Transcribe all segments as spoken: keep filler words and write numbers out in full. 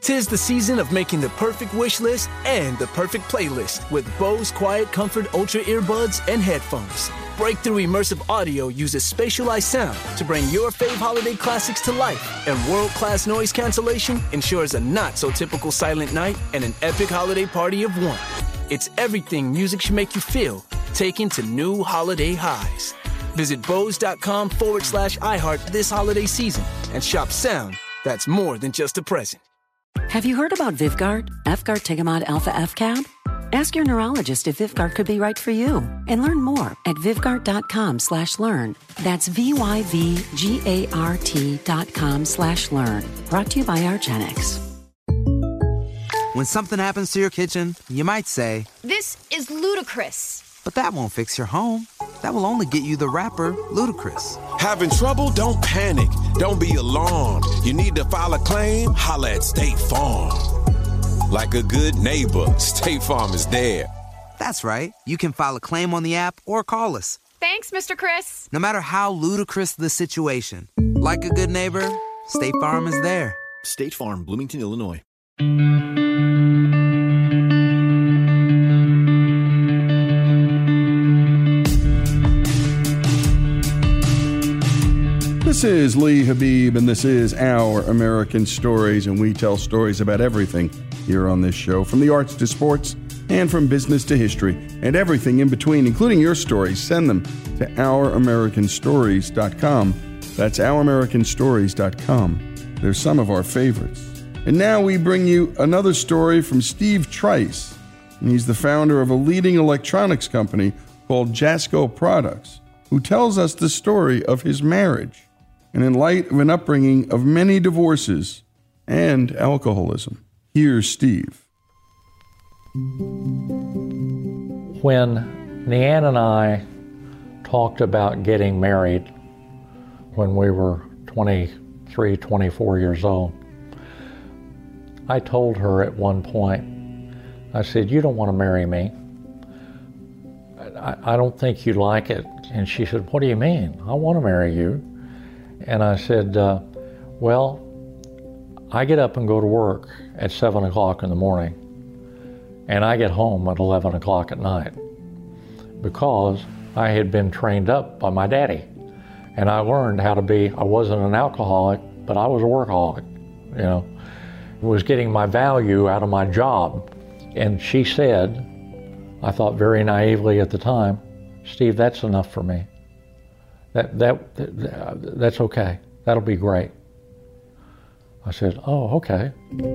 'Tis the season of making the perfect wish list and the perfect playlist with Bose Quiet Comfort Ultra earbuds and headphones. Breakthrough immersive audio uses spatialized sound to bring your fave holiday classics to life, and world-class noise cancellation ensures a not-so-typical silent night and an epic holiday party of one. It's everything music should make you feel, taken to new holiday highs. Visit Bose.com forward slash iHeart this holiday season and shop sound that's more than just a present. Have you heard about Vyvgart, F-Gart Tegamod Alpha F C A B? Ask your neurologist if Vyvgart could be right for you and learn more at Vyvgart.com slash learn. That's V-Y-V-G-A-R-T dot com slash learn. Brought to you by argenx. When something happens to your kitchen, you might say, "This is ludicrous." But that won't fix your home. That will only get you the rapper, Ludacris. Having trouble? Don't panic. Don't be alarmed. You need to file a claim? Holla at State Farm. Like a good neighbor, State Farm is there. That's right. You can file a claim on the app or call us. Thanks, Mister Chris. No matter how ludicrous the situation, like a good neighbor, State Farm is there. State Farm, Bloomington, Illinois. This is Lee Habib, and this is Our American Stories, and we tell stories about everything here on this show, from the arts to sports and from business to history and everything in between, including your stories. Send them to our american stories dot com. That's our american stories dot com. They're some of our favorites. And now we bring you another story from Steve Trice, and he's the founder of a leading electronics company called Jasco Products, who tells us the story of his marriage, and in light of an upbringing of many divorces and alcoholism. Here's Steve. When Neanne and I talked about getting married when we were twenty-three, twenty-four years old, I told her at one point, I said, "You don't want to marry me. I, I don't think you like it." And she said, "What do you mean? I want to marry you." And I said, uh, well, I get up and go to work at seven o'clock in the morning, and I get home at eleven o'clock at night, because I had been trained up by my daddy. And I learned how to be, I wasn't an alcoholic, but I was a workaholic, you know. I was getting my value out of my job. And she said, I thought very naively at the time, "Steve, that's enough for me. That, that, that that's okay. That'll be great." I said, "Oh, okay."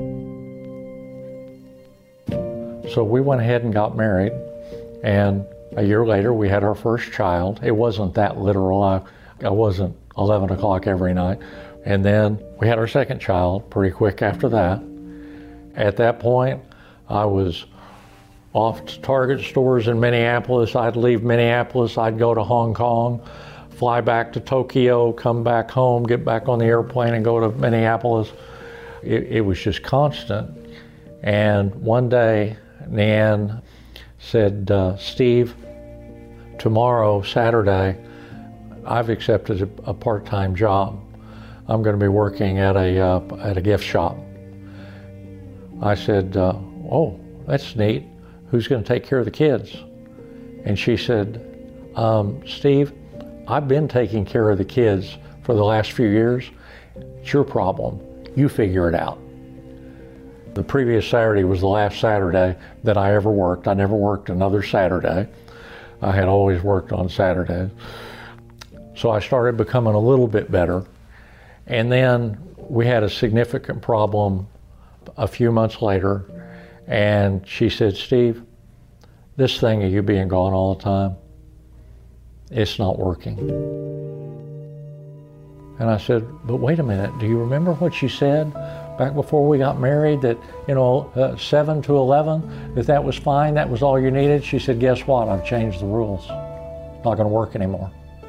So we went ahead and got married, and a year later we had our first child. It wasn't that literal. I, I wasn't eleven o'clock every night. And then we had our second child pretty quick after that. At that point, I was off to Target stores in Minneapolis. I'd leave Minneapolis, I'd go to Hong Kong, fly back to Tokyo, come back home, get back on the airplane and go to Minneapolis. It, it was just constant. And one day, Neanne said, uh, "Steve, tomorrow, Saturday, I've accepted a, a part-time job. I'm going to be working at a uh, at a gift shop." I said, uh, "Oh, that's neat. Who's going to take care of the kids?" And she said, um, "Steve, I've been taking care of the kids for the last few years. It's your problem. You figure it out." The previous Saturday was the last Saturday that I ever worked. I never worked another Saturday. I had always worked on Saturdays. So I started becoming a little bit better. And then we had a significant problem a few months later. And she said, "Steve, this thing of you being gone all the time, it's not working." And I said, "But wait a minute, do you remember what you said back before we got married, that, you know, uh, seven to eleven, that that was fine, that was all you needed?" She said, "Guess what? I've changed the rules. Not going to work anymore."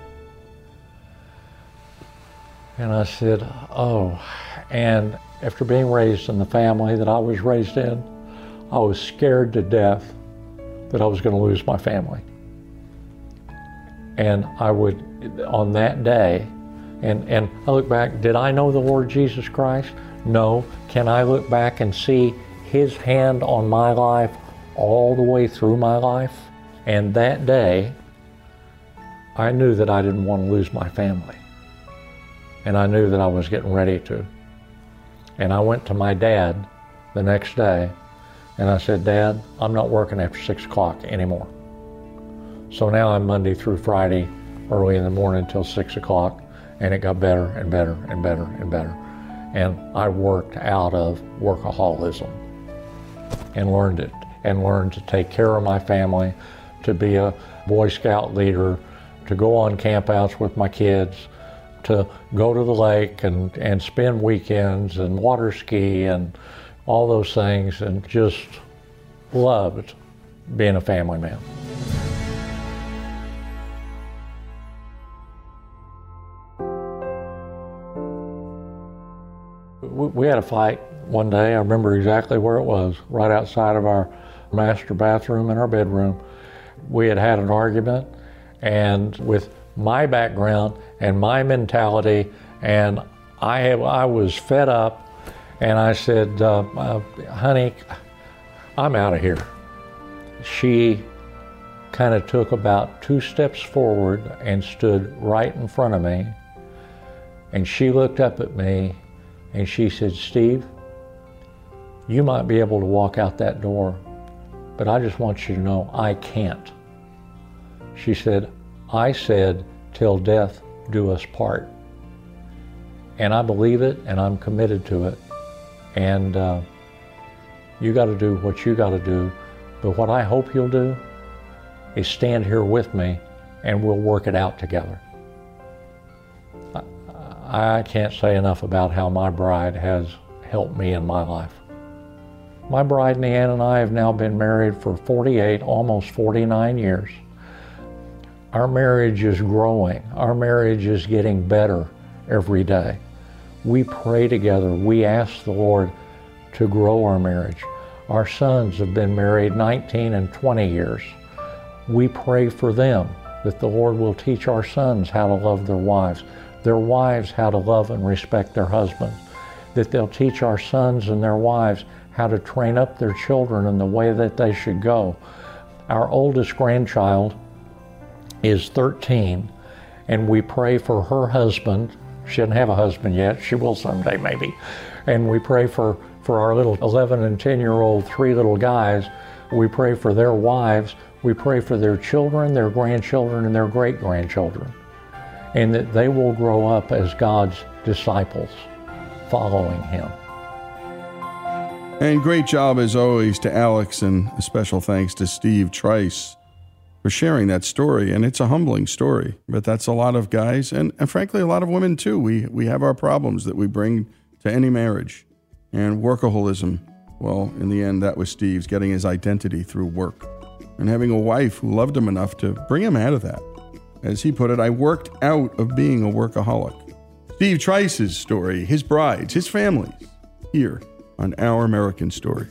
And I said, "Oh." And after being raised in the family that I was raised in, I was scared to death that I was going to lose my family. And I would, on that day, and, and I look back, did I know the Lord Jesus Christ? No. Can I look back and see his hand on my life all the way through my life? And that day, I knew that I didn't want to lose my family. And I knew that I was getting ready to. And I went to my dad the next day and I said, Dad, I'm not working after six o'clock anymore. So now I'm Monday through Friday, early in the morning until six o'clock, and it got better and better and better and better. And I worked out of workaholism and learned it, and learned to take care of my family, to be a Boy Scout leader, to go on campouts with my kids, to go to the lake and, and spend weekends and water ski and all those things, and just loved being a family man. We had a fight one day. I remember exactly where it was, right outside of our master bathroom in our bedroom. We had had an argument, and with my background and my mentality, and I have, I was fed up, and I said, uh, uh, honey, I'm out of here. She kind of took about two steps forward and stood right in front of me, and she looked up at me and she said, Steve, you might be able to walk out that door, but I just want you to know I can't. She said, I said, till death do us part. And I believe it, and I'm committed to it. And uh, you got to do what you got to do. But what I hope you'll do is stand here with me, and we'll work it out together. I, I can't say enough about how my bride has helped me in my life. My bride, Leanne, and I have now been married for forty-eight, almost forty-nine years. Our marriage is growing. Our marriage is getting better every day. We pray together. We ask the Lord to grow our marriage. Our sons have been married nineteen and twenty years. We pray for them that the Lord will teach our sons how to love their wives, their wives how to love and respect their husbands, that they'll teach our sons and their wives how to train up their children in the way that they should go. Our oldest grandchild is thirteen, and we pray for her husband. She doesn't have a husband yet. She will someday, maybe. And we pray for, for our little eleven and ten-year-old three little guys. We pray for their wives. We pray for their children, their grandchildren, and their great-grandchildren, and that they will grow up as God's disciples, following Him. And great job, as always, to Alex, and a special thanks to Steve Trice for sharing that story. And it's a humbling story, but that's a lot of guys, and, and frankly, a lot of women too. We we have our problems that we bring to any marriage. And workaholism, well, in the end, that was Steve's, getting his identity through work. And having a wife who loved him enough to bring him out of that. As he put it, I worked out of being a workaholic. Steve Trice's story, his brides, his families, here on Our American Story.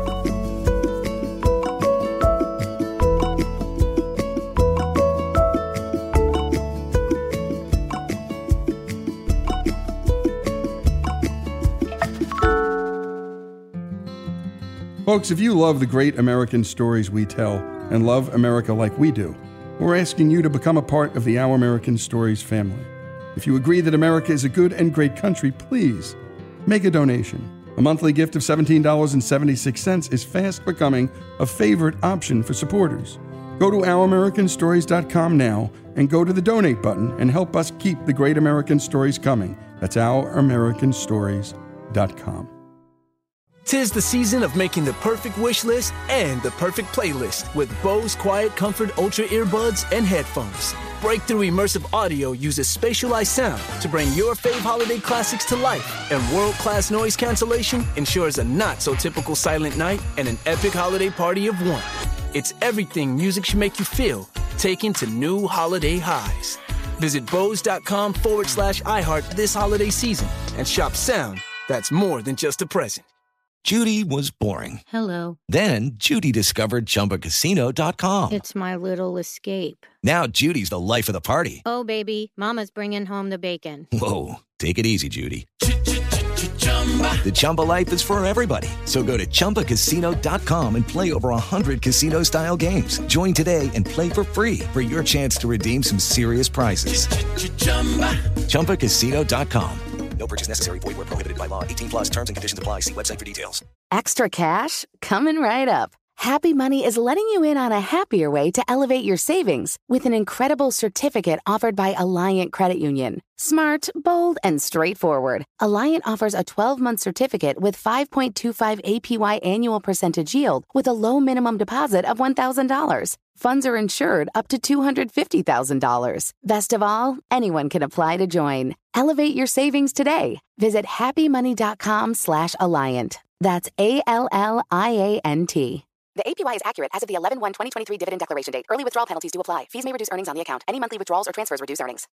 Folks, if you love the great American stories we tell and love America like we do, we're asking you to become a part of the Our American Stories family. If you agree that America is a good and great country, please make a donation. A monthly gift of seventeen dollars and seventy-six cents is fast becoming a favorite option for supporters. Go to our american stories dot com now and go to the donate button and help us keep the great American stories coming. That's our american stories dot com. Tis the season of making the perfect wish list and the perfect playlist with Bose Quiet Comfort Ultra earbuds and headphones. Breakthrough immersive audio uses spatialized sound to bring your fave holiday classics to life, and world-class noise cancellation ensures a not-so-typical silent night and an epic holiday party of one. It's everything music should make you feel, taken to new holiday highs. Visit Bose.com forward slash iHeart this holiday season and shop sound that's more than just a present. Judy was boring. Hello. Then Judy discovered Chumba Casino dot com. It's my little escape. Now Judy's the life of the party. Oh, baby, mama's bringing home the bacon. Whoa, take it easy, Judy. The Chumba life is for everybody. So go to Chumba Casino dot com and play over one hundred casino-style games. Join today and play for free for your chance to redeem some serious prizes. Chumba Casino dot com. No purchase necessary. Void where prohibited by law. eighteen plus terms and conditions apply. See website for details. Extra cash? Coming right up. Happy Money is letting you in on a happier way to elevate your savings with an incredible certificate offered by Alliant Credit Union. Smart, bold, and straightforward. Alliant offers a twelve-month certificate with five point two five A P Y annual percentage yield with a low minimum deposit of one thousand dollars. Funds are insured up to two hundred fifty thousand dollars. Best of all, anyone can apply to join. Elevate your savings today. Visit happymoney.com slash Alliant. That's A L L I A N T. The A P Y is accurate as of the eleven one twenty twenty-three dividend declaration date. Early withdrawal penalties do apply. Fees may reduce earnings on the account. Any monthly withdrawals or transfers reduce earnings.